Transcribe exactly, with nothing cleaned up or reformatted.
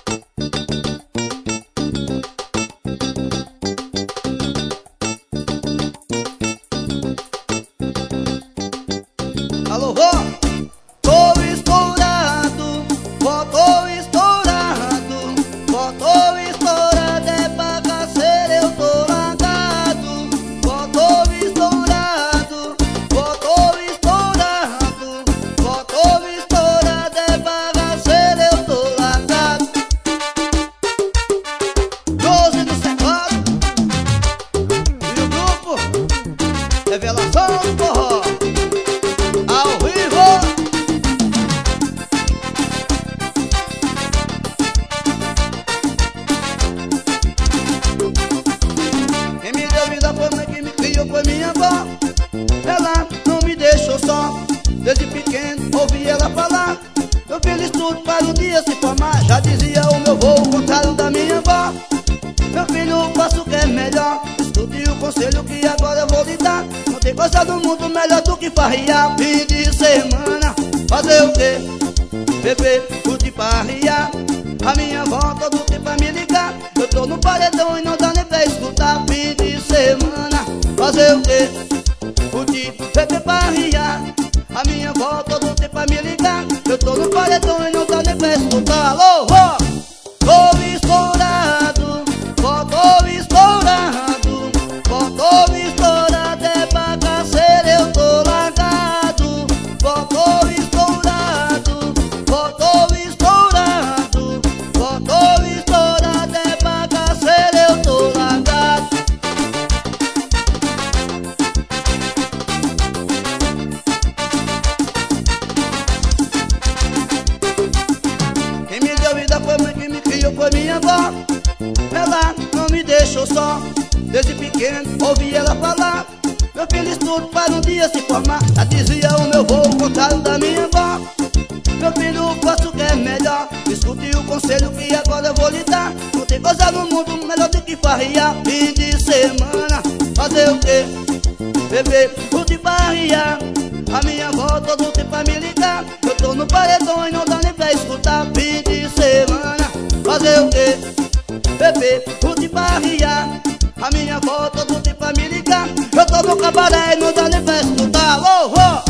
Alô, vó, tô estourado, vó, tô estourado, vó, tô estourado, é bagaceira, eu tô largado. Vó, tô estourado, vó, tô estourado, vó, tô estourado, é bagaceira, eu tô largado. doze do Cerrado e o grupo Revelação do Forró. Ao vivo! Quem me deu vida foi mãe, quem me criou foi minha avó. Ela não me deixou só, desde pequeno ouvi ela falar: meu filho, estude para um dia se formar. Já dizia o meu vô, o contrário da minha avó: meu filho, faça o que é melhor, escute o conselho que agora eu vou lhe dar. Não tem coisa do mundo melhor do que farriar. Fim de semana, fazer o quê? Beber, curtir, farriar. A minha avó todo tempo a me ligar: eu tô no paredão e não dá nem pra escutar. Fim de semana, fazer o quê? Curtir, beber, farriar. A minha avó todo tempo a me ligar: eu tô no paredão e não dá nem pra escutar. Alô, vó! Tô estourado, vó, tô estourado, vó, tô estourado, é bagaceira, eu tô largado. Vó, tô estourado, vó, tô estourado, vó, tô estourado, é bagaceira, eu tô largado. Quem me deu vida foi mãe, quem me criou foi minha avó. Ela não me deixou só, desde pequeno ouvi ela falar: meu filho, estude para um dia se formar. Já dizia o meu vô, o contrário da minha avó: meu filho, faça o que é melhor, escute o conselho que agora eu vou lhe dar. Não tem coisa no mundo melhor do que farriar. Fim de semana, fazer o quê? Beber, curtir, farriar. A minha avó todo tempo a me ligar: eu tô no paredão e não dá nem pra escutar. Fim de semana, fazer o quê? Beber, curtir, farriar. A minha avó todo tempo a me ligar: eu tô no cabaré e não dá nem pra escutar. Alô, vó!